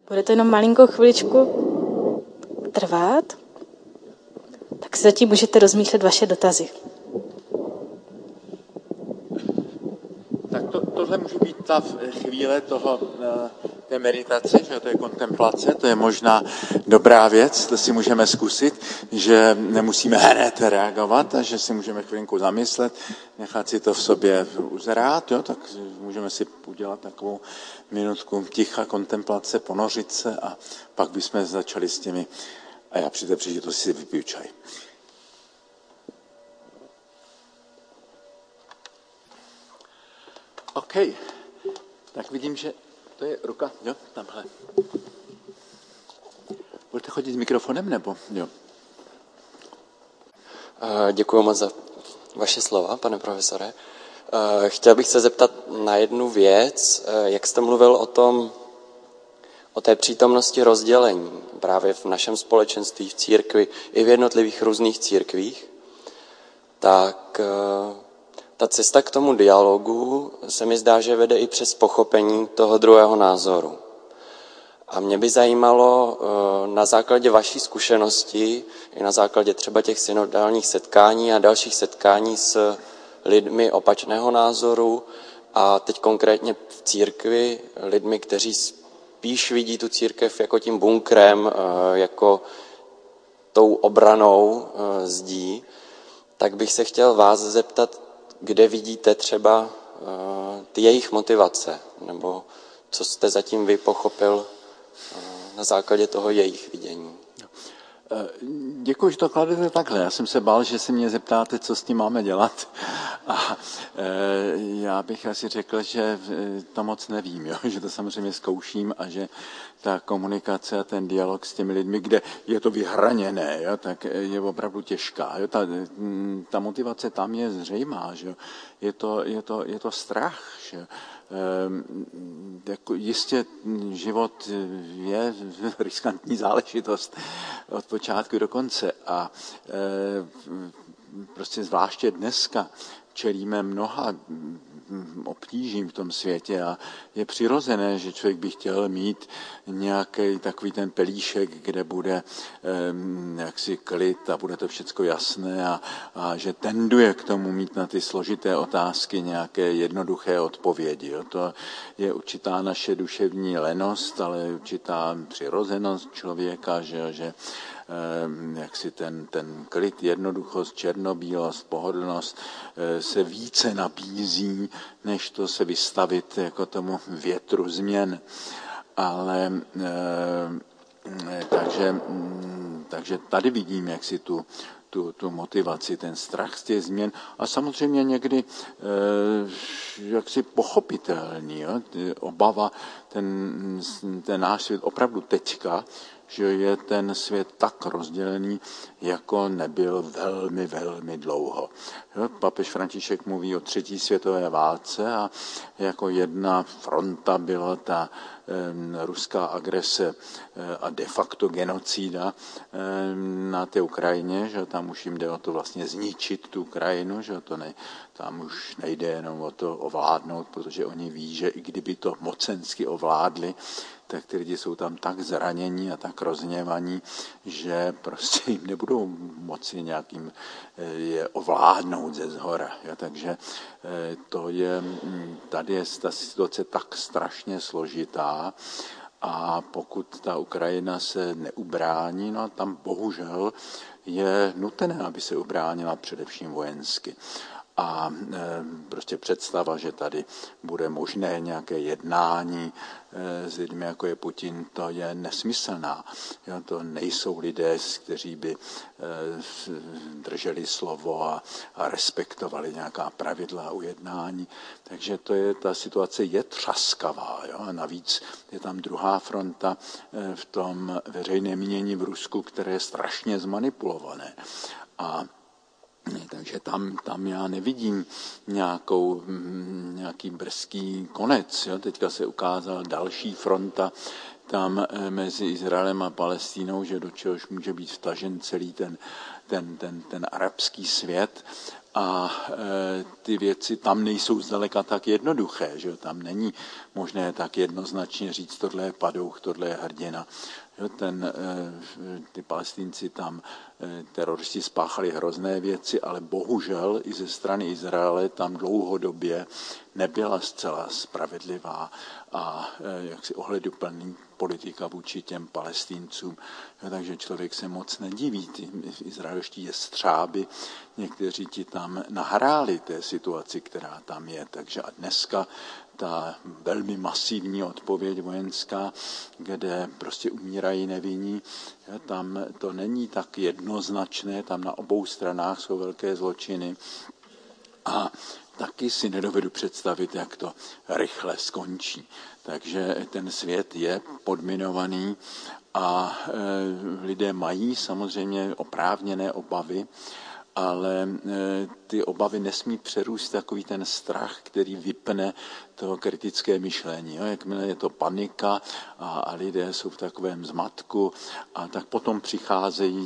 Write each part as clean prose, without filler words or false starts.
Bude to jenom malinkou chviličku trvat, tak si zatím můžete rozmýšlet vaše dotazy. Tak tohle může být ta chvíle té meditace, že to je kontemplace, to je možná dobrá věc, to si můžeme zkusit, že nemusíme hned reagovat a že si můžeme chvilinku zamyslet, nechat si to v sobě uzrát, jo, tak můžeme si udělat takovou minutku ticha kontemplace, ponořit se a pak bychom začali s těmi, a já při té příležitosti si vypiju čaj. OK, tak vidím, že to je ruka, jo, tamhle. Budete chodit s mikrofonem, nebo jo? Děkuji moc za vaše slova, pane profesore. Chtěl bych se zeptat na jednu věc, jak jste mluvil o té přítomnosti rozdělení právě v našem společenství, v církvi i v jednotlivých různých církvích, tak ta cesta k tomu dialogu se mi zdá, že vede i přes pochopení toho druhého názoru. A mě by zajímalo na základě vaší zkušenosti, i na základě třeba těch synodálních setkání a dalších setkání s lidmi opačného názoru a teď konkrétně v církvi, lidmi, kteří spíš vidí tu církev jako tím bunkrem, jako tou obranou zdí, tak bych se chtěl vás zeptat, kde vidíte třeba ty jejich motivace, nebo co jste zatím vy pochopil na základě toho jejich vidění. Děkuji, že to kladete takhle. Já jsem se bál, že se mě zeptáte, co s tím máme dělat. A já bych asi řekl, že to moc nevím, jo? Že to samozřejmě zkouším a že ta komunikace a ten dialog s těmi lidmi, kde je to vyhraněné, jo? Tak je opravdu těžká. Jo? Ta motivace tam je zřejmá. Že? Je to strach. Že? Jako jistě život je riskantní záležitost od počátku do konce a prostě zvláště dneska čelíme mnoha obtížím v tom světě a je přirozené, že člověk by chtěl mít nějaký takový ten pelíšek, kde bude jaksi klid a bude to všecko jasné a že tenduje k tomu mít na ty složité otázky nějaké jednoduché odpovědi. Jo. To je určitá naše duševní lenost, ale určitá přirozenost člověka, že jak si ten klid, jednoduchost, černobílost, pohodlnost se více nabízí, než to se vystavit jako tomu větru změn. Ale takže tady vidím, jak si tu motivaci, ten strach z těch změn a samozřejmě někdy jaksi pochopitelný, jo? Obava, ten náš svět opravdu teďka, že je ten svět tak rozdělený, jako nebyl velmi, velmi dlouho. Papež František mluví o 3. světové válce a jako jedna fronta byla ta ruská agrese a de facto genocída na té Ukrajině, že tam už jim jde o to vlastně zničit tu Ukrajinu, že tam už nejde jenom o to ovládnout, protože oni ví, že i kdyby to mocensky ovládli, tak ty lidi jsou tam tak zranění a tak rozněvaní, že prostě jim nebudou moci nějakým je ovládnout ze zhora. Jo? Takže tady je ta situace tak strašně složitá a pokud ta Ukrajina se neubrání, no tam bohužel je nutné, aby se ubránila především vojensky. A prostě představa, že tady bude možné nějaké jednání s lidmi, jako je Putin, to je nesmyslná. Jo, to nejsou lidé, kteří by drželi slovo a respektovali nějaká pravidla a ujednání. Takže ta situace je třaskavá. Jo? A navíc je tam druhá fronta v tom veřejném mínění v Rusku, které je strašně zmanipulované. Takže tam já nevidím nějaký brzký konec. Jo. Teďka se ukázala další fronta tam mezi Izraelem a Palestínou, že do čehož může být vtažen celý ten arabský svět. A ty věci tam nejsou zdaleka tak jednoduché, že tam není možné tak jednoznačně říct, tohle je padouch, tohle je hrdina. Ty Palestinci tam, teroristi spáchali hrozné věci, ale bohužel i ze strany Izraele tam dlouhodobě nebyla zcela spravedlivá a jaksi ohleduplný politika vůči těm Palestincům. Takže člověk se moc nediví. Ty izraelští jestřáby, někteří ti tam nahráli té situaci, která tam je. Takže a dneska ta velmi masivní odpověď vojenská, kde prostě umírají nevinní, tam to není tak jednoznačné, tam na obou stranách jsou velké zločiny a taky si nedovedu představit, jak to rychle skončí. Takže ten svět je podminovaný a lidé mají samozřejmě oprávněné obavy, ale ty obavy nesmí přerůst takový ten strach, který vypne to kritické myšlení. Jo? Jakmile je to panika a lidé jsou v takovém zmatku, a tak potom přicházejí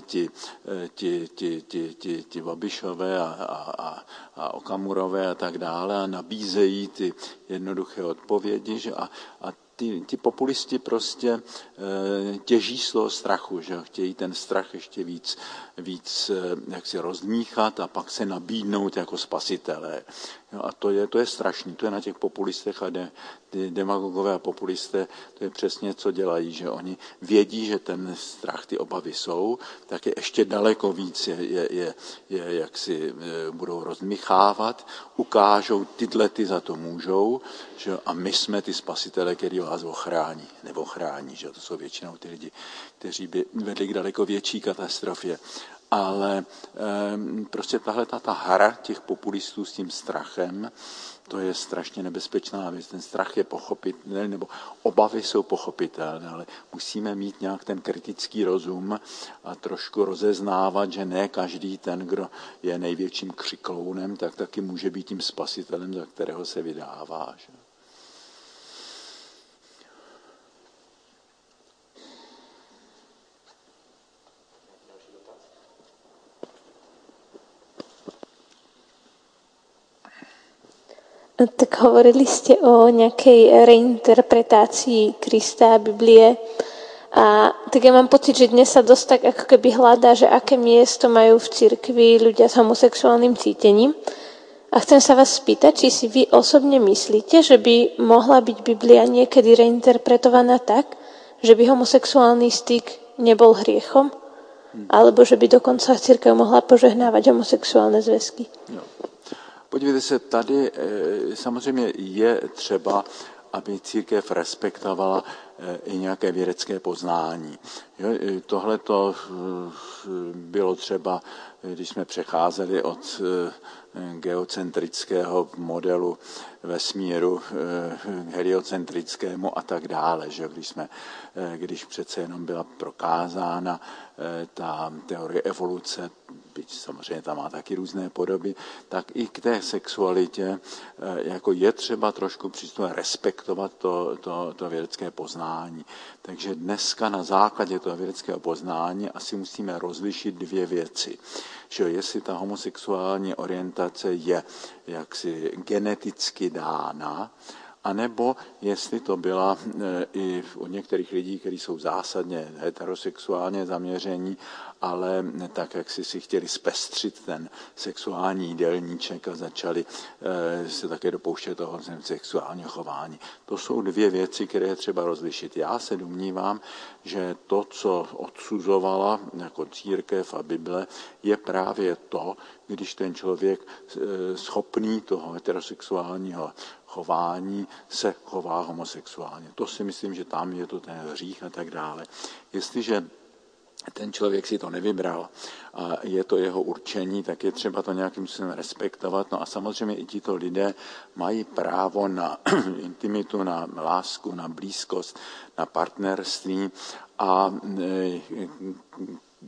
ti Babišové a Okamurové a tak dále a nabízejí ty jednoduché odpovědi, že ti populisti prostě těží z toho strachu, že chtějí ten strach ještě víc jak si rozdmíchat a pak se nabídnout jako spasitelé. Jo, a to je strašný, to je na těch populistech a ty demagogové a populisté, to je přesně, co dělají, že oni vědí, že ten strach, ty obavy jsou, tak je ještě daleko víc jak si budou rozdmíchávat, ukážou, tyhle ty za to můžou, že, a my jsme ty spasitele, který vás ochrání, nebo chrání, že to jsou většinou ty lidi, kteří by vedli k daleko větší katastrofě. Ale prostě tahle ta hra těch populistů s tím strachem, to je strašně nebezpečná věc. Ten strach je pochopitelný, nebo obavy jsou pochopitelné, ale musíme mít nějak ten kritický rozum a trošku rozeznávat, že ne každý ten, kdo je největším křiklounem, tak taky může být tím spasitelem, za kterého se vydává. Že? Tak hovorili ste o nejakej reinterpretácii Krista a Biblie. A tak ja mám pocit, že dnes sa dosť tak ako keby hľadá, že aké miesto majú v cirkvi ľudia s homosexuálnym cítením. A chcem sa vás spýtať, či si vy osobne myslíte, že by mohla byť Biblia niekedy reinterpretovaná tak, že by homosexuálny styk nebol hriechom? Alebo že by dokonca cirkev mohla požehnávať homosexuálne zväzky? Jo. Podívejte se, tady samozřejmě je třeba, aby církev respektovala i nějaké vědecké poznání. Tohle to bylo třeba, když jsme přecházeli od geocentrického modelu vesmíru heliocentrickému a tak dále, že když přece jenom byla prokázána ta teorie evoluce, byť samozřejmě tam má taky různé podoby, tak i k té sexualitě jako je třeba trošku přistupovat, respektovat to vědecké poznání. Takže dneska na základě toho vědeckého poznání asi musíme rozlišit dvě věci. Že jestli ta homosexuální orientace je jaksi geneticky dána, anebo jestli to byla i u některých lidí, kteří jsou zásadně heterosexuálně zaměření, ale tak, jak si chtěli zpestřit ten sexuální jídelníček a začali se také dopouštět toho sexuálního chování. To jsou dvě věci, které je třeba rozlišit. Já se domnívám, že to, co odsuzovala jako církev a Bible, je právě to, když ten člověk schopný toho heterosexuálního chování se chová homosexuálně. To si myslím, že tam je to ten hřích a tak dále. Jestliže ten člověk si to nevybral a je to jeho určení, tak je třeba to nějakým způsobem respektovat. No a samozřejmě i tito lidé mají právo na intimitu, na lásku, na blízkost, na partnerství a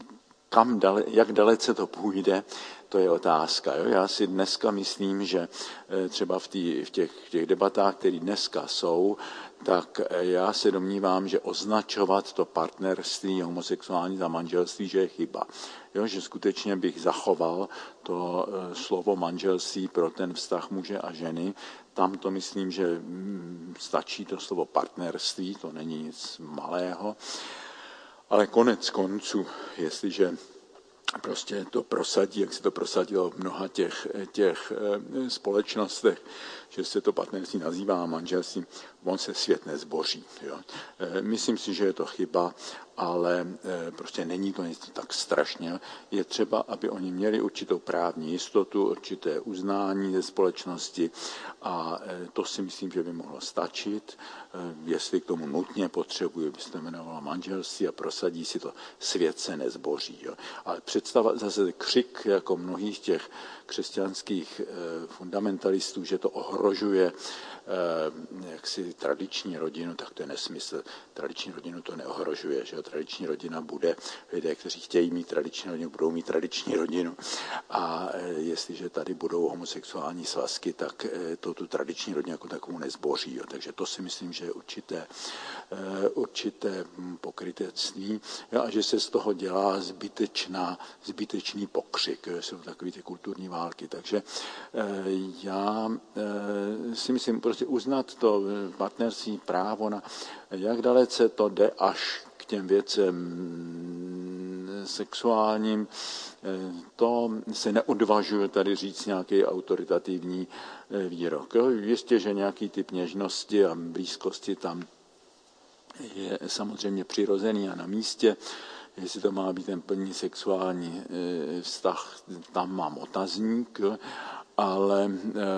jak dalece to půjde, to je otázka. Jo? Já si dneska myslím, že třeba v těch debatách, které dneska jsou, tak já se domnívám, že označovat to partnerství homosexuální za manželství, že je chyba. Jo? Že skutečně bych zachoval to slovo manželství pro ten vztah muže a ženy. Tam to myslím, že stačí to slovo partnerství, to není nic malého. Ale konec konců, jestliže prostě to prosadí, jak se to prosadilo v mnoha těch společnostech, že se to partnerství nazývá manželství, on se svět nezboří. Jo. Myslím si, že je to chyba, ale prostě není to nic tak strašně. Je třeba, aby oni měli určitou právní jistotu, určité uznání ze společnosti a to si myslím, že by mohlo stačit. Jestli k tomu nutně potřebují, by se to jmenovalo manželství a prosadí si to, svět se nezboří. Jo. Ale představa, zase křik jako mnohých těch křesťanských fundamentalistů, že to ohrožuje jaksi tradiční rodinu, tak to je nesmysl. Tradiční rodinu to neohrožuje, že tradiční rodina bude, lidé, kteří chtějí mít tradiční rodinu, budou mít tradiční rodinu a jestliže tady budou homosexuální svazky, tak to tu tradiční rodinu jako takovou nezboří. Jo. Takže to si myslím, že je určité pokrytectví a že se z toho dělá zbytečný pokřik. Jsou takové ty kulturní války. Takže já si myslím, prostě uznat to partnerství právo na jak dalece to jde až k těm věcem sexuálním, to se neodvažuje tady říct nějaký autoritativní výrok. Jistě, že nějaký typ něžnosti a blízkosti tam je samozřejmě přirozený a na místě. Jestli to má být ten plný sexuální vztah, tam mám otazník, ale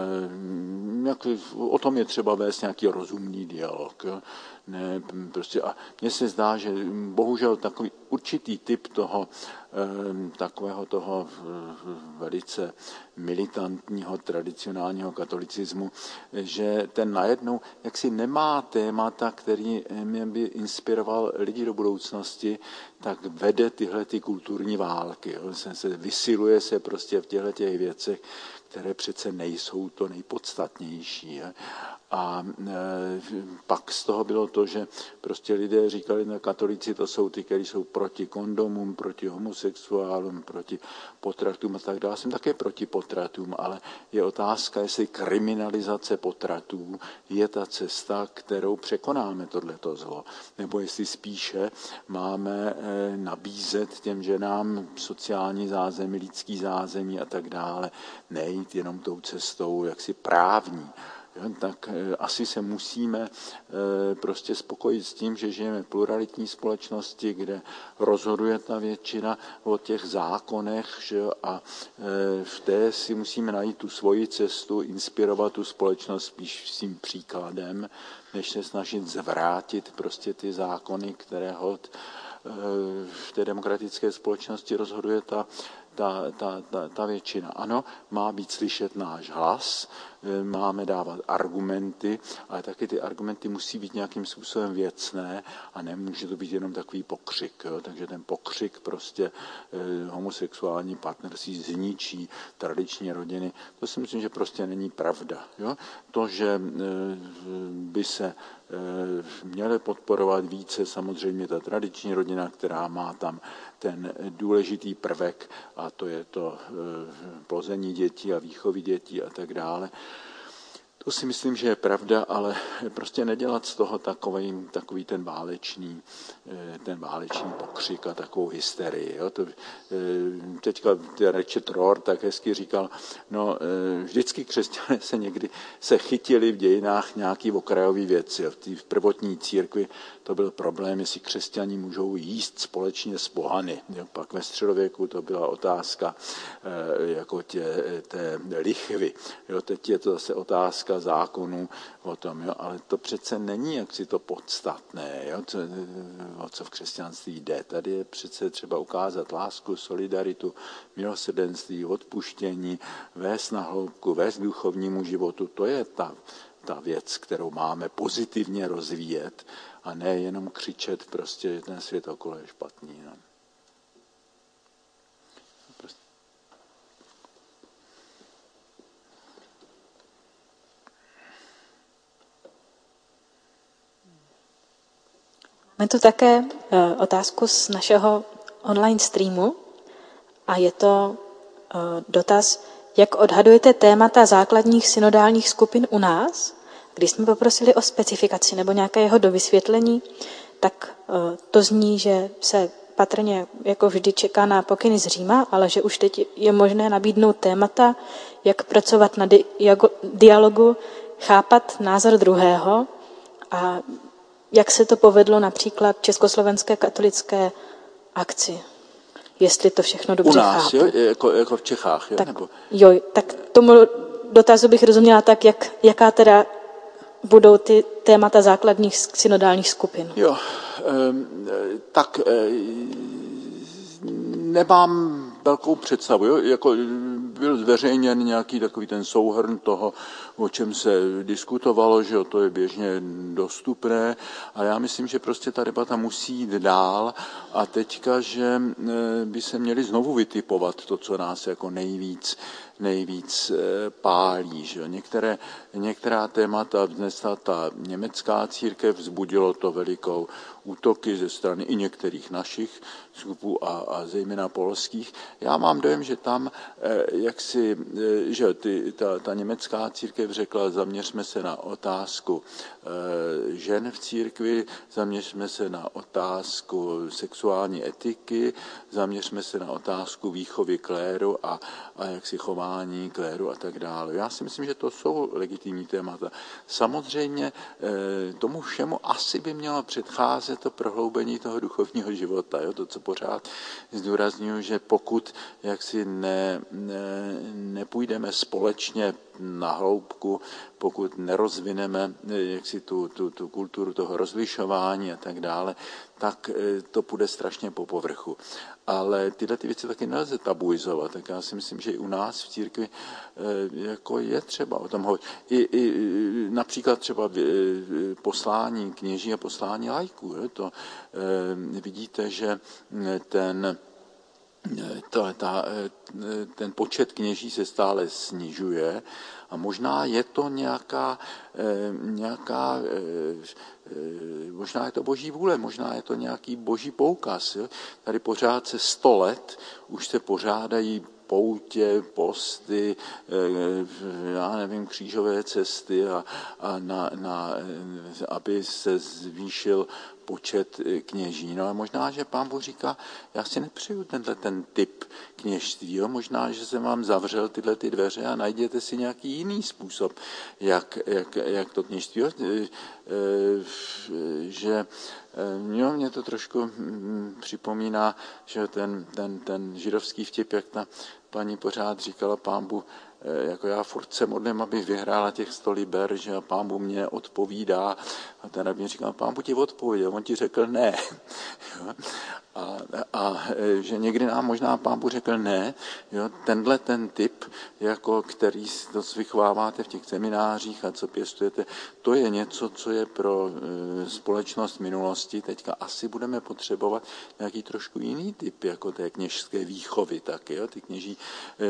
o tom je třeba vést nějaký rozumný dialog. Ne, prostě, a mně se zdá, že bohužel takový určitý typ takového toho velice militantního tradicionálního katolicismu, že ten najednou jaksi nemá témata, který mě by inspiroval lidi do budoucnosti, tak vede tyhle ty kulturní války. Vysiluje se prostě v těchto věcech, které přece nejsou to nejpodstatnější. A pak z toho bylo to, že prostě lidé říkali, že katolíci to jsou ty, kteří jsou proti kondomům, proti homosexuálům, proti potratům a tak dále. Jsem také proti potratům, ale je otázka, jestli kriminalizace potratů je ta cesta, kterou překonáme tohleto zlo. Nebo jestli spíše máme nabízet těm ženám sociální zázemí, lidský zázemí a tak dále, nejít jenom tou cestou jaksi právní. Tak asi se musíme prostě spokojit s tím, že žijeme v pluralitní společnosti, kde rozhoduje ta většina o těch zákonech, že? A v té si musíme najít tu svoji cestu, inspirovat tu společnost spíš svým příkladem, než se snažit zvrátit prostě ty zákony, které v té demokratické společnosti rozhoduje ta většina. Ano, má být slyšet náš hlas, máme dávat argumenty, ale taky ty argumenty musí být nějakým způsobem věcné a nemůže to být jenom takový pokřik. Jo? Takže ten pokřik prostě homosexuální partnerství zničí tradiční rodiny. To si myslím, že prostě není pravda. Jo? To, že by se měly podporovat více samozřejmě ta tradiční rodina, která má tam ten důležitý prvek a to je to plození dětí a výchovy dětí a tak dále. To si myslím, že je pravda, ale prostě nedělat z toho takový ten válečný pokřik a takovou hysterii. Jo. Teďka Richard Rohr tak hezky říkal, no vždycky křesťané se chytili v dějinách nějaký okrajový věci. V prvotní církvi to byl problém, jestli křesťaní můžou jíst společně s pohany. Jo. Pak ve středověku to byla otázka jako té lichvy. Jo. Teď je to zase otázka zákonů o tom, jo, ale to přece není jaksi to podstatné, jo, o co v křesťanství jde. Tady je přece třeba ukázat lásku, solidaritu, milosrdenství, odpuštění, vést na hloubku, vést k duchovnímu životu. To je ta věc, kterou máme pozitivně rozvíjet a ne jenom křičet prostě, že ten svět okolo je špatný. No. Máme tu také otázku z našeho online streamu a je to dotaz, jak odhadujete témata základních synodálních skupin u nás. Když jsme poprosili o specifikaci nebo nějaké jeho dovysvětlení, tak to zní, že se patrně jako vždy čeká na pokyny z Říma, ale že už teď je možné nabídnout témata, jak pracovat na dialogu, chápat názor druhého a jak se to povedlo například Československé katolické akci. Jestli to všechno dobře chápu. U nás, jo? Jako v Čechách, jo? Tak, Nebo... jo, tak tomu dotazu bych rozuměla tak, jaká teda budou ty témata základních synodálních skupin. Jo, tak nemám velkou představu. Jo? Jako byl zveřejněn nějaký takový ten souhrn toho, o čem se diskutovalo, že to je běžně dostupné a já myslím, že prostě ta debata musí jít dál a teďka, že by se měli znovu vytipovat to, co nás jako nejvíc pálí. Že? Některá témata vznesla ta německá církev, vzbudilo to velikou útoky ze strany i některých našich skupů a zejména polských. Já mám dojem, že tam, že ta německá církev řekla, zaměřme se na otázku žen v církvi, zaměřme se na otázku sexuální etiky, zaměřme se na otázku výchovy kléru a jaksi chování kléru a tak dále. Já si myslím, že to jsou legitimní témata. Samozřejmě tomu všemu asi by mělo předcházet to prohloubení toho duchovního života. Jo? To, co pořád zdůrazňuji, že pokud jaksi nepůjdeme společně na hloubku, pokud nerozvineme jaksi tu kulturu toho rozlišování a tak dále, tak to půjde strašně po povrchu. Ale tyhle ty věci taky nelze tabuizovat, tak já si myslím, že i u nás v církvi jako je třeba o tom hovořit. I například třeba poslání kněží a poslání laiků. To vidíte, že ten počet kněží se stále snižuje a možná je to možná je to boží vůle, možná je to nějaký boží poukaz. Jo? Tady pořád se 100 let už se pořádají poutě, posty, já nevím, křížové cesty aby se zvýšil počet kněží. No a možná, že Pán Bůh říká, já si nepřeju ten typ kněžství, jo? Možná, že jsem vám zavřel tyhle ty dveře a najděte si nějaký jiný způsob, jak to kněžství. Jo? Že mě to trošku připomíná, že ten židovský vtip, jak ta paní pořád říkala Pán Bůh, jako já furt se modlím, aby vyhrála těch 100 liber, že a Pán Bůh mě odpovídá. A ten rabín říkal, Pán Bůh ti odpověděl, on ti řekl ne. A že někdy nám možná Pán Bůh řekl ne, jo, ten typ, jako který to vychováváte v těch seminářích a co pěstujete, to je něco, co je pro společnost minulosti. Teďka asi budeme potřebovat nějaký trošku jiný typ, jako té kněžské výchovy taky. Jo, ty kněží,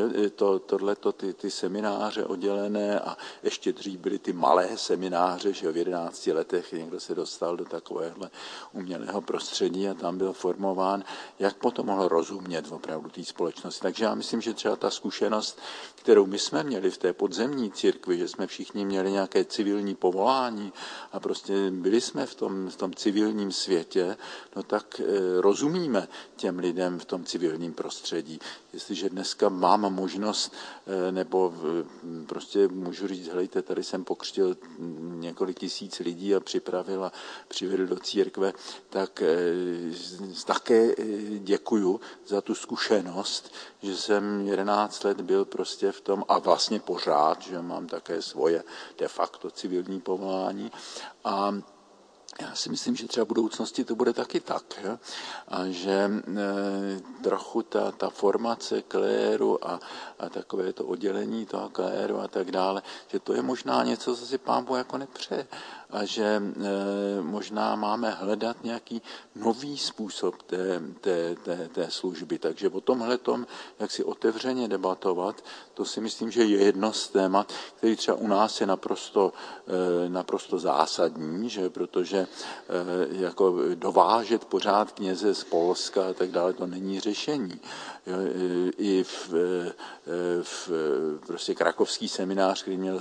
ty semináře oddělené a ještě dřív byly ty malé semináře, že v 11 letech někdo se dostal do takovéhle umělého prostředí a tam byl formován, jak potom mohl rozumět opravdu té společnosti. Takže já myslím, že třeba ta zkušenost, kterou my jsme měli v té podzemní církvi, že jsme všichni měli nějaké civilní povolání a prostě byli jsme v tom civilním světě, no tak rozumíme těm lidem v tom civilním prostředí. Jestliže dneska mám možnost, nebo prostě můžu říct, helejte, tady jsem pokřtil několik tisíc lidí a připravil a přivedl do církve, tak také děkuju za tu zkušenost, že jsem 11 let byl prostě v tom a vlastně pořád, že mám také svoje de facto civilní povolání a já si myslím, že třeba v budoucnosti to bude taky tak, jo? A že trochu ta formace kléru a takové to oddělení toho kléru a tak dále, že to je možná něco, co si Pán Bůh jako nepřeje. a že možná máme hledat nějaký nový způsob té služby. Takže o tomhletom, jak si otevřeně debatovat, to si myslím, že je jedno z témat, který třeba u nás je naprosto zásadní, že protože jako dovážet pořád kněze z Polska a tak dále, to není řešení. I v prostě krakovský seminář, který měl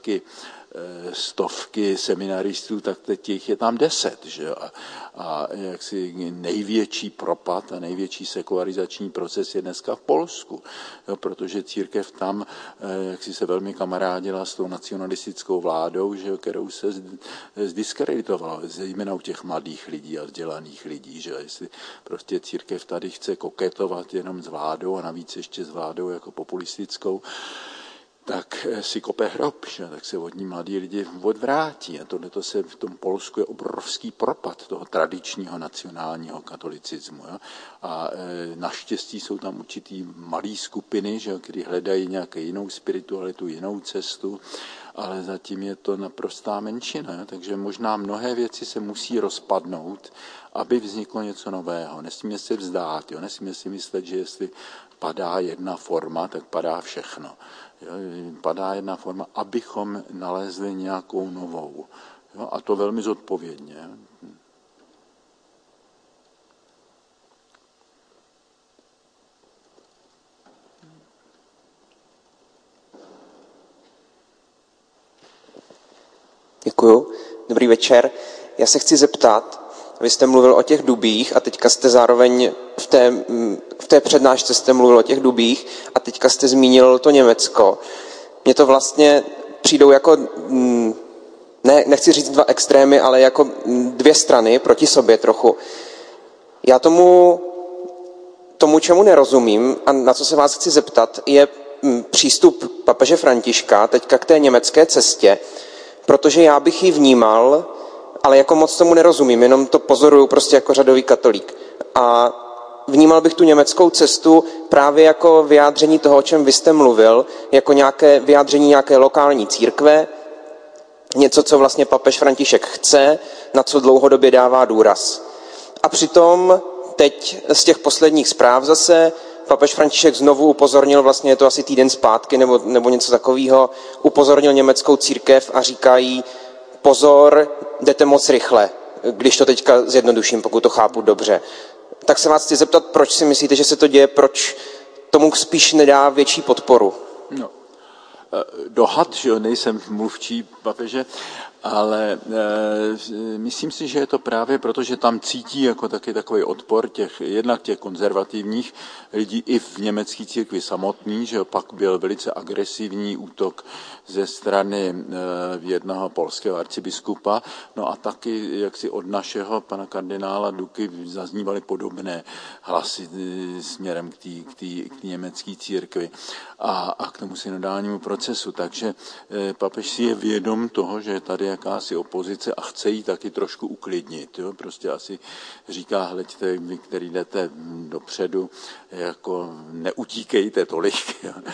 stovky seminaristů, tak teď jich je tam 10, že? A jaksi největší propad a největší sekularizační proces je dneska v Polsku, jo, protože církev tam jaksi se velmi kamarádila s tou nacionalistickou vládou, že, kterou se zdiskreditovala, zejména u těch mladých lidí a vzdělaných lidí, že jestli prostě církev tady chce koketovat jenom s vládou a navíc ještě s vládou jako populistickou, tak si kope hrob, že? Tak se od ní mladí lidi odvrátí. A tohleto se v tom Polsku je obrovský propad toho tradičního nacionálního katolicismu. Jo? A naštěstí jsou tam určitý malý skupiny, že? Který hledají nějakou jinou spiritualitu, jinou cestu, ale zatím je to naprostá menšina. Jo? Takže možná mnohé věci se musí rozpadnout, aby vzniklo něco nového. Nesmíme se vzdát, jo? Nesmíme si myslet, že jestli padá jedna forma, tak padá všechno. Jo? Padá jedna forma, abychom nalezli nějakou novou. Jo? A to velmi zodpovědně. Děkuju. Dobrý večer. Já se chci zeptat, vy jste mluvil o těch dubích a teďka jste zároveň v té přednášce jste mluvil o těch dubích a teďka jste zmínil to Německo. Mně to vlastně přijdou jako, nechci říct dva extrémy, ale jako dvě strany proti sobě trochu. Já tomu, čemu nerozumím a na co se vás chci zeptat, je přístup papeže Františka teďka k té německé cestě, protože já bych ji vnímal, ale jako moc tomu nerozumím, jenom to pozoruju prostě jako řadový katolík. A vnímal bych tu německou cestu právě jako vyjádření toho, o čem vy jste mluvil, jako vyjádření nějaké lokální církve, něco, co vlastně papež František chce, na co dlouhodobě dává důraz. A přitom teď z těch posledních zpráv zase papež František znovu upozornil, vlastně je to asi týden zpátky nebo něco takového, upozornil německou církev a říkají, pozor, jdete moc rychle, když to teďka zjednoduším, pokud to chápu dobře. Tak se vás chci zeptat, proč si myslíte, že se to děje, proč tomu spíš nedá větší podporu? No, dohad, že jo, nejsem mluvčí papeže, ale myslím si, že je to právě proto, že tam cítí jako taky takový odpor jednak těch konzervativních lidí i v německé církvi samotný, že pak byl velice agresivní útok ze strany jednoho polského arcibiskupa, no a taky jaksi od našeho pana kardinála Duky zaznívaly podobné hlasy směrem k té německé církvi a k tomu synodálnímu procesu. Takže papež si je vědom toho, že je tady jakási opozice a chce jí taky trošku uklidnit. Jo? Prostě asi říká, hleďte, vy, který jdete dopředu, jako neutíkejte tolik. Jo?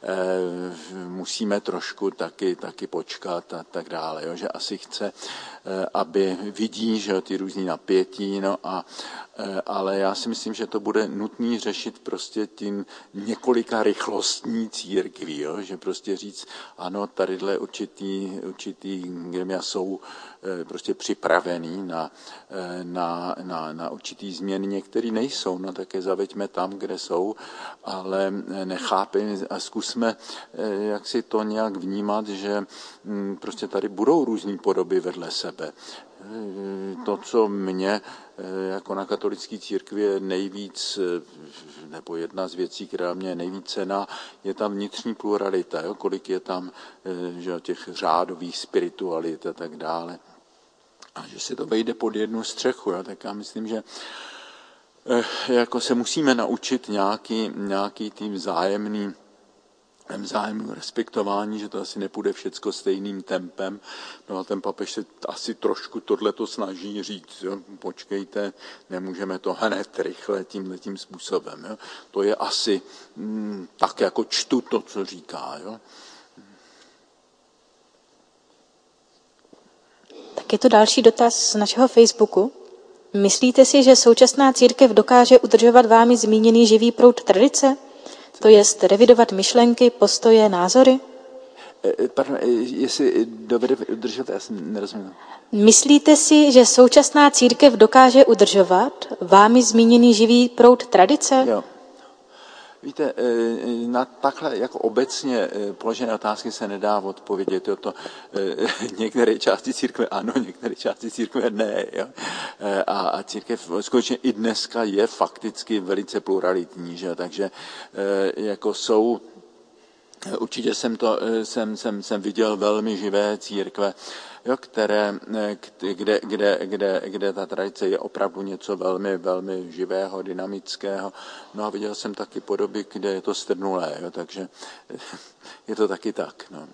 Musíme trošku taky počkat a tak dále. Jo? Že asi chce, aby vidí, že ty různý napětí, no ale já si myslím, že to bude nutný řešit prostě tím několika rychlostní církví, jo? Že prostě říct, ano, tadyhle určitý gremia jsou prostě připravený na určitý změny, některý nejsou, no tak je zaveďme tam, kde jsou, ale nechápeme a zkusme jak si to nějak vnímat, že prostě tady budou různý podoby vedle sebe. To, co mě jako na katolické církvi je nejvíc, nebo jedna z věcí, která mě je nejvíc cenná, je tam vnitřní pluralita, jo? Kolik je tam že, těch řádových spiritualit a tak dále. A že se to vejde pod jednu střechu, jo? Tak já myslím, že jako se musíme naučit nějaký tým vzájemný respektování, že to asi nepůjde všecko stejným tempem. No a ten papež se asi trošku tohleto snaží říct, jo, počkejte, nemůžeme to hned rychle tímhletím způsobem. Jo. To je asi tak, jako čtu to, co říká. Jo. Tak je to další dotaz z našeho Facebooku. Myslíte si, že současná církev dokáže udržovat vámi zmíněný živý proud tradice? To jest revidovat myšlenky, postoje, názory? Pardon, jestli dovede udržovat, já jsem nerozuměl. Myslíte si, že současná církev dokáže udržovat vámi zmíněný živý proud tradice? Jo. Víte, na takhle jako obecně položené otázky se nedá odpovědět. Některé části církve ano, některé části církve ne. Jo? A církev skutečně i dneska je fakticky velice pluralitní, že? Takže jako jsou. Určitě jsem viděl velmi živé církve, jo, kde ta tradice je opravdu něco velmi, velmi živého, dynamického. No a viděl jsem taky podoby, kde je to strnulé, jo, takže je to taky tak. No.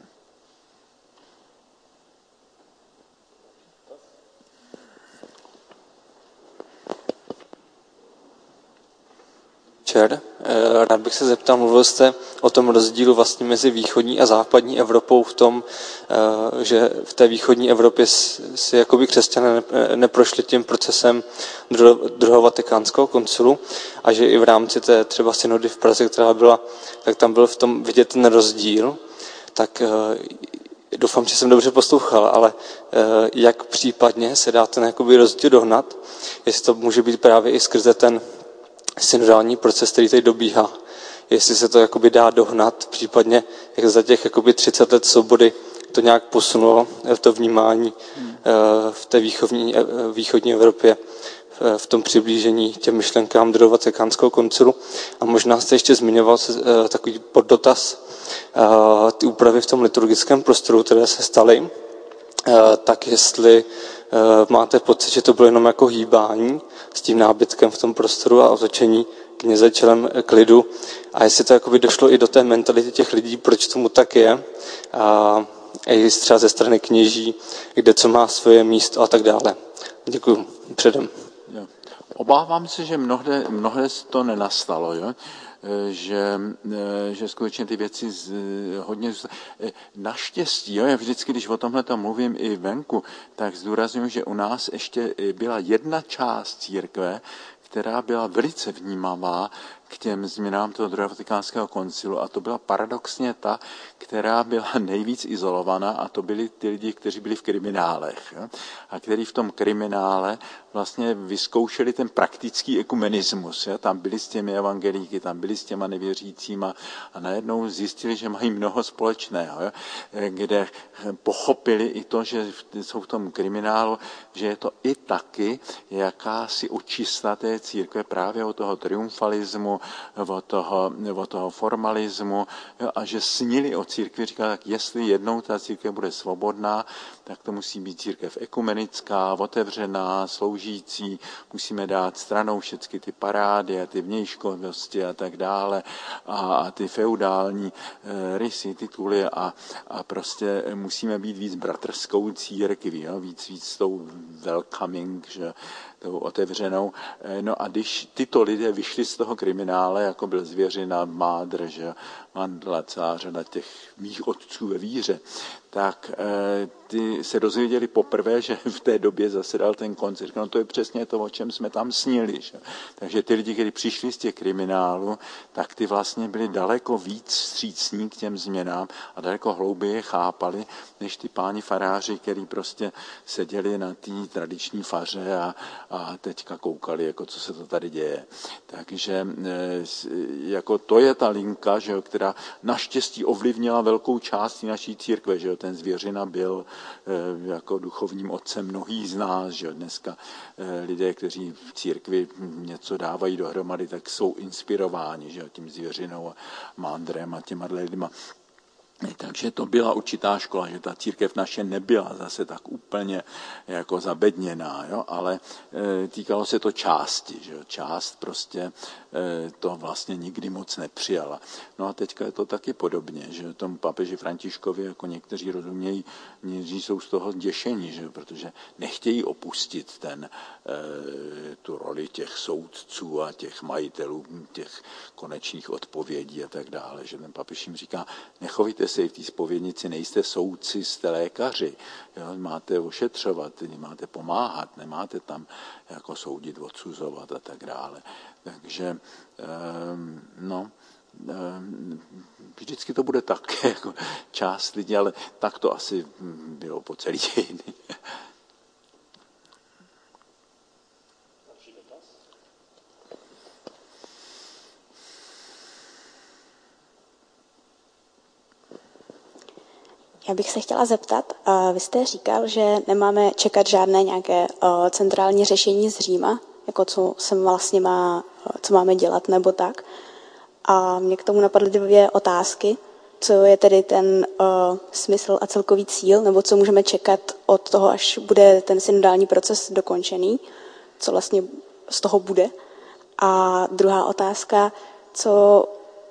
Rád bych se zeptal, mluvil jste o tom rozdílu vlastně mezi východní a západní Evropou v tom, že v té východní Evropě si jakoby křesťané neprošli tím procesem druhého vatikánského koncilu a že i v rámci té třeba synody v Praze, která byla, tak tam byl v tom vidět ten rozdíl. Tak doufám, že jsem dobře poslouchal, ale jak případně se dá ten jakoby rozdíl dohnat, jestli to může být právě i skrze ten synodální proces, který tady dobíhá. Jestli se to jakoby dá dohnat, případně jak za těch jakoby 30 let svobody to nějak posunulo, to vnímání v té východní Evropě, v tom přiblížení těm myšlenkám druhého vatikánského koncilu. A možná jste ještě zmiňoval takový poddotaz, ty úpravy v tom liturgickém prostoru, které se staly, tak jestli máte pocit, že to bylo jenom jako hýbání s tím nábytkem v tom prostoru a otočení kněze čelem k lidu. A jestli to jakoby došlo i do té mentality těch lidí, proč tomu tak je. A i třeba ze strany kněží, kde co má svoje místo a tak dále. Děkuji předem. Jo. Obávám se, že mnohde to nenastalo, jo? Že skutečně ty věci hodně. Naštěstí, jo, já vždycky, když o tomhle mluvím i venku, tak zdůrazňuji, že u nás ještě byla jedna část církve, která byla velice vnímavá k těm změnám toho druhého vatikánského koncilu, a to byla paradoxně ta, která byla nejvíc izolovaná, a to byli ty lidi, kteří byli v kriminálech, jo? A kteří v tom kriminále vlastně vyzkoušeli ten praktický ekumenismus. Jo? Tam byli s těmi evangelíky, tam byli s těma nevěřícíma a najednou zjistili, že mají mnoho společného, jo? Kde pochopili i to, že jsou v tom kriminálu, že je to i taky jakási očista té církve právě od toho triumfalismu, od toho formalismu, jo? A že snili o církvi, říkali, tak jestli jednou ta církev bude svobodná, tak to musí být církev ekumenická, otevřená, sloužící, musíme dát stranou všechny ty parády a ty vnějškosti a tak dále a ty feudální rysy, tituly a prostě musíme být víc bratrskou církví, jo? Víc tou welcoming, že tou otevřenou. No a když tyto lidé vyšli z toho kriminále, jako byl Zvěřina, Mádr, že Mandla, celá řada těch mých otců ve víře, tak ty se dozvěděli poprvé, že v té době zasedal ten koncil. No to je přesně to, o čem jsme tam snili. Že? Takže ty lidi, kteří přišli z těch kriminálů, tak ty vlastně byli daleko víc vstřícní k těm změnám a daleko hlouběji chápali, než ty páni faráři, kteří prostě seděli na té tradiční faře a teďka koukali, jako co se to tady děje. Takže jako to je ta linka, že, která naštěstí ovlivnila velkou část naší církve, že ten Zvěřina byl jako duchovním otcem mnohých z nás, že dneska lidé, kteří v církvi něco dávají dohromady, tak jsou inspirováni, že tím Zvěřinou a Mándrem a těma lidma. Takže to byla určitá škola, že ta církev naše nebyla zase tak úplně jako zabedněná, jo? Ale týkalo se to části, že část prostě to vlastně nikdy moc nepřijala. No a teďka je to taky podobně, že tomu papeži Františkovi jako někteří rozumějí, někteří jsou z toho děšení, že? Protože nechtějí opustit tu roli těch soudců a těch majitelů, těch konečných odpovědí a tak dále, že ten papež jim říká, nechovejte se i v té zpovědnici, nejste soudci, jste lékaři. Jo? Máte ošetřovat, máte pomáhat, nemáte tam jako soudit, odsuzovat a tak dále. Takže vždycky to bude tak, jako část lidí, ale tak to asi bylo po celý dějiny. Já bych se chtěla zeptat, vy jste říkal, že nemáme čekat žádné nějaké centrální řešení z Říma, jako co máme dělat nebo tak. A mě k tomu napadly 2 otázky. Co je tedy ten smysl a celkový cíl, nebo co můžeme čekat od toho, až bude ten synodální proces dokončený, co vlastně z toho bude. A druhá otázka, co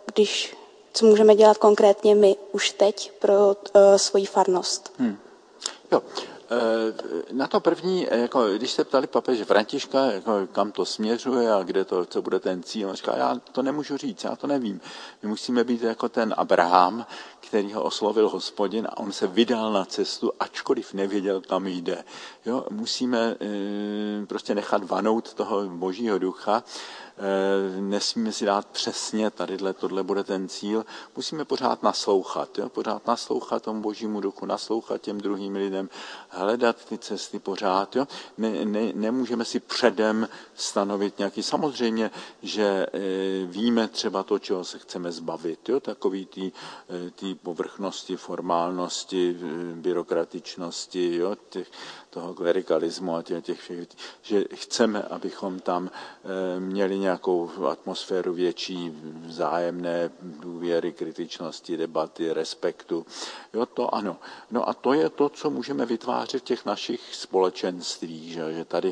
můžeme dělat konkrétně my už teď pro svoji farnost. Jo. Na to první, jako, když se ptali papeže Františka, jako, kam to směřuje a co bude ten cíl, on říká, já to nemůžu říct, já to nevím. My musíme být jako ten Abraham, který ho oslovil Hospodin a on se vydal na cestu, ačkoliv nevěděl, kam jde. Jo? Musíme prostě nechat vanout toho Božího ducha, nesmíme si dát přesně, tohle bude ten cíl. Musíme pořád naslouchat, jo? Pořád naslouchat tomu Božímu duchu, naslouchat těm druhým lidem, hledat ty cesty pořád. Jo? Nemůžeme si předem stanovit nějaký. Samozřejmě, že víme třeba to, čeho se chceme zbavit. Jo? Takový ty povrchnosti, formálnosti, byrokratičnosti, jo? Toho klerikalismu a těch všech, že chceme, abychom tam měli nějakou atmosféru větší vzájemné důvěry, kritičnosti, debaty, respektu. Jo, to ano. No a to je to, co můžeme vytvářet v těch našich společenstvích, že tady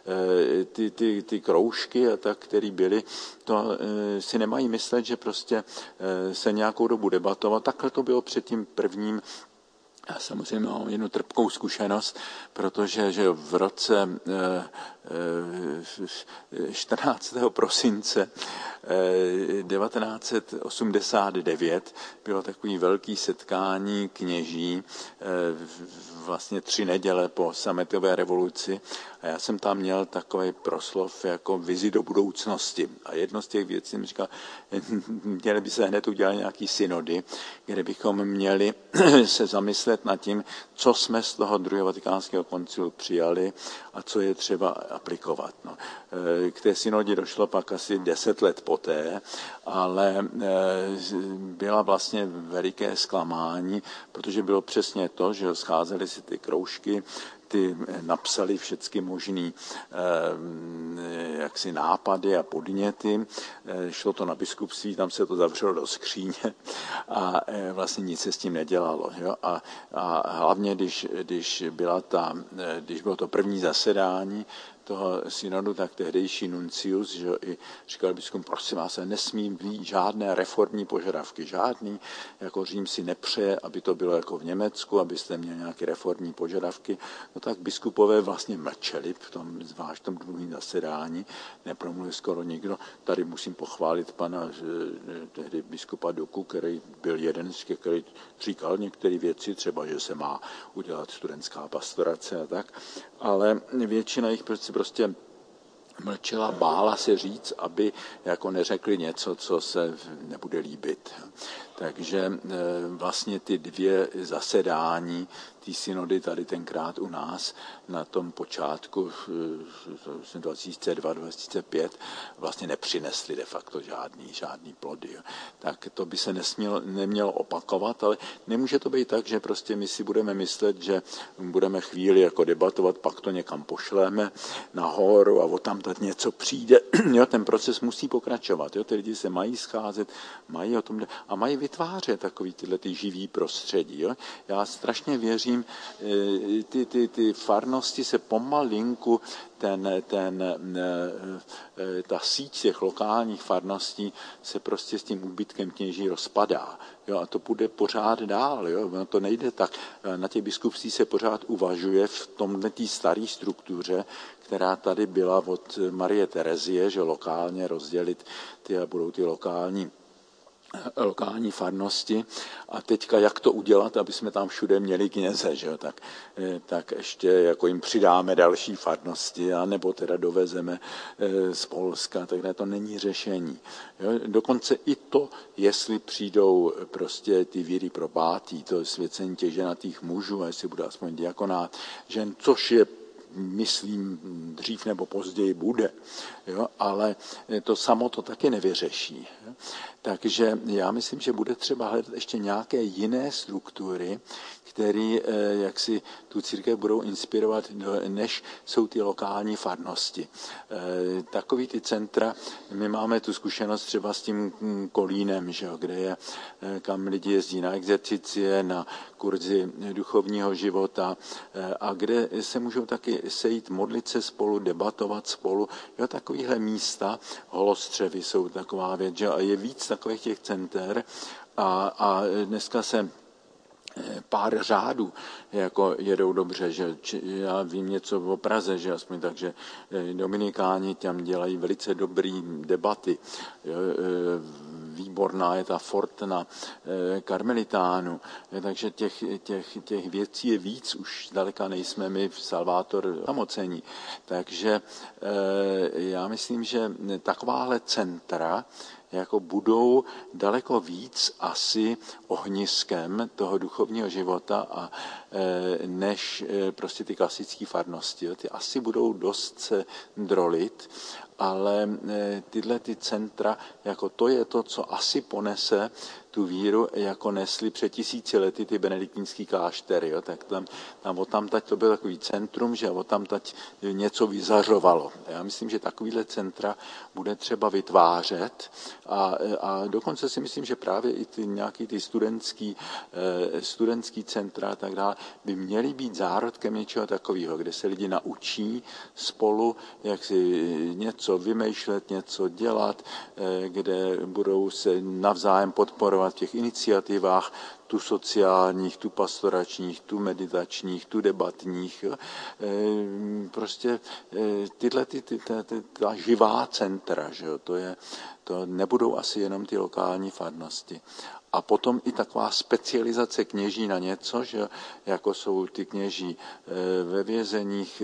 ty kroužky, které byly, to si nemají myslet, že prostě se nějakou dobu debatovat. Takhle to bylo před tím prvním. Já samozřejmě mám jednu trpkou zkušenost, protože že v roce 14. prosince 1989 bylo takový velký setkání kněží, vlastně 3 neděle po sametové revoluci, a já jsem tam měl takový proslov jako vizi do budoucnosti. A jedno z těch věcí mi říkal, měli by se hned udělat nějaký synody, kde bychom měli se zamyslet nad tím, co jsme z toho druhého vatikánského koncilu přijali a co je třeba aplikovat. No. K té synodě došlo pak asi 10 let poté, ale byla vlastně veliké zklamání, protože bylo přesně to, že scházely si ty kroužky, ty napsali všechny možný jaksi nápady a podněty. Šlo to na biskupství, tam se to zavřelo do skříně a vlastně nic se s tím nedělalo. Jo? A hlavně, když bylo to první zasedání toho synodu, tak tehdejší nuncius, že i říkal biskupům, prosím vás, nesmí být žádné reformní požadavky, žádný, jako Řím si nepřeje, aby to bylo jako v Německu, abyste měli nějaké reformní požadavky. No tak biskupové vlastně mlčeli zvlášť v tom druhém zasedání, nepromluvil skoro nikdo. Tady musím pochválit pana tehdy biskupa Duku, který byl jeden z těch, který říkal některé věci, třeba, že se má udělat studentská pastorace a tak, ale většina jich prostě mlčela, bála se říct, aby jako neřekli něco, co se nebude líbit. Takže vlastně ty 2 zasedání té synody tady tenkrát u nás na tom počátku 2002-2005 vlastně nepřinesly de facto žádný plody. Tak to by se nemělo opakovat, ale nemůže to být tak, že prostě my si budeme myslet, že budeme chvíli jako debatovat, pak to někam pošleme nahoru a odtamtud něco přijde. Jo, ten proces musí pokračovat. Jo, ty lidi se mají scházet, mají o tom a mají vytvářet takový tyhle živý prostředí. Jo. Já strašně věřím, ty farnosti se pomalinku, ta síť těch lokálních farností se prostě s tím úbytkem kněží rozpadá. Jo, a to půjde pořád dál. Jo. No, to nejde tak. Na těch biskupství se pořád uvažuje v tomhle té staré struktuře, která tady byla od Marie Terezie, že lokálně rozdělit budou ty lokální lokální farnosti a teďka jak to udělat, aby jsme tam všude měli kněze, že jo? Tak ještě jako jim přidáme další farnosti a nebo teda dovezeme z Polska, takže to není řešení. Jo? Dokonce i to, jestli přijdou prostě ty víry probátí, to svěcení těch ženatých mužů, a jestli bude aspoň diakonát žen, což je myslím, dřív nebo později bude, jo? Ale to samo to taky nevyřeší. Jo? Takže já myslím, že bude třeba hledat ještě nějaké jiné struktury, které jaksi tu církev budou inspirovat, než jsou ty lokální farnosti. Takový ty centra, my máme tu zkušenost třeba s tím Kolínem, že jo, kde je, kam lidi jezdí na exercicie, na kurzy duchovního života a kde se můžou taky sejít, modlit se spolu, debatovat spolu. Jo, takovýhle místa, Holostřevy jsou taková věc, že? A je víc takových těch center a dneska se pár řádů jako jedou dobře, že já vím něco o Praze, že aspoň tak, že dominikáni tam dělají velice dobrý debaty. Výborná je ta Fortna karmelitánu, takže těch věcí je víc, už zdaleka nejsme my v Salvátor samocení. Takže já myslím, že takováhle centra jako budou daleko víc asi ohniskem toho duchovního života a než prostě ty klasické farnosti. Ty asi budou dost se drolit, ale tyhle ty centra, jako to je to, co asi ponese tu víru, jako nesli před 1000 lety ty benediktínský kláštery. Jo? Tak tam odtamtať to byl takový centrum, že odtamtať něco vyzařovalo. Já myslím, že takovýhle centra bude třeba vytvářet a dokonce si myslím, že právě i nějaký ty studentský centra a tak dále by měly být zárodkem něčeho takového, kde se lidi naučí spolu, jak si něco vymýšlet, něco dělat, kde budou se navzájem podporovat v těch iniciativách, tu sociálních, tu pastoračních, tu meditačních, tu debatních. Prostě ta živá centra, že jo, to nebudou asi jenom ty lokální farnosti. A potom i taková specializace kněží na něco, že jako jsou ty kněží ve vězeních,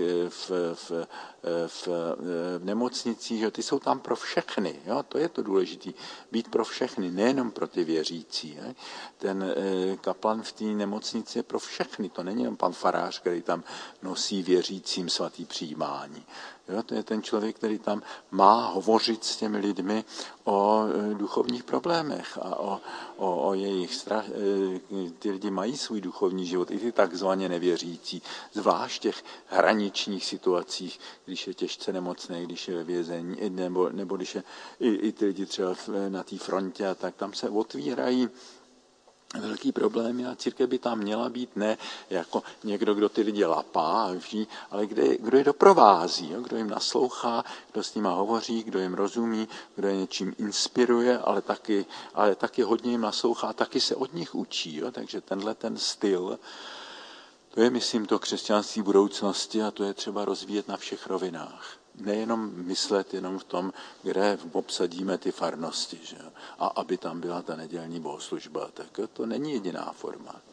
v nemocnicích, že ty jsou tam pro všechny. Jo? To je to důležité. Být pro všechny, nejenom pro ty věřící. Je? Ten kaplan v té nemocnici je pro všechny. To není jen pan farář, který tam nosí věřícím svatý přijímání. Jo, to je ten člověk, který tam má hovořit s těmi lidmi o duchovních problémech a o jejich strach. Ty lidi mají svůj duchovní život, i ty takzvaně nevěřící, zvlášť v těch hraničních situacích, když je těžce nemocný, když je ve vězení, nebo když je i ty lidi třeba na té frontě, a tak tam se otvírají velký problém a církev by tam měla být ne jako někdo, kdo ty lidi lapá, ale kdo je doprovází, jo? Kdo jim naslouchá, kdo s nima hovoří, kdo jim rozumí, kdo je něčím inspiruje, ale taky hodně jim naslouchá, taky se od nich učí. Jo? Takže ten styl, to je, myslím, to křesťanství budoucnosti a to je třeba rozvíjet na všech rovinách. Nejenom myslet jenom v tom, kde obsadíme ty farnosti, že? A aby tam byla ta nedělní bohoslužba, tak to není jediná forma.